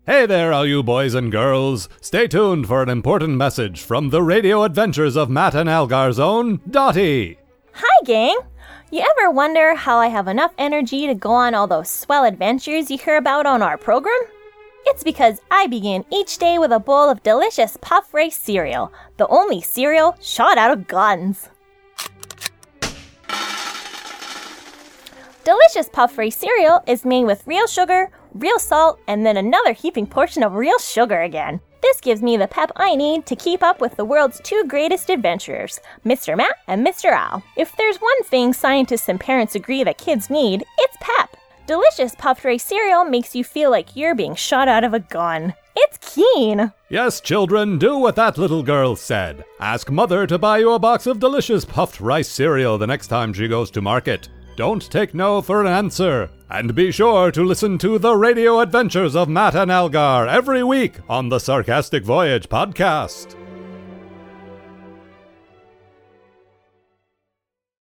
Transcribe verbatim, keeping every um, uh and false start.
Hey there, all you boys and girls. Stay tuned for an important message from the radio adventures of Matt and Algar's own Dottie. Hi, gang. You ever wonder how I have enough energy to go on all those swell adventures you hear about on our program? It's because I begin each day with a bowl of delicious puff rice cereal, the only cereal shot out of guns. Delicious puff rice cereal is made with real sugar, real salt, and then another heaping portion of real sugar again. This gives me the pep I need to keep up with the world's two greatest adventurers, Mister Matt and Mister Al. If there's one thing scientists and parents agree that kids need, it's pep. Delicious puffed rice cereal makes you feel like you're being shot out of a gun. It's keen. Yes, children, do what that little girl said. Ask Mother to buy you a box of delicious puffed rice cereal the next time she goes to market. Don't take no for an answer. And be sure to listen to the radio adventures of Matt and Algar every week on the Sarcastic Voyage podcast.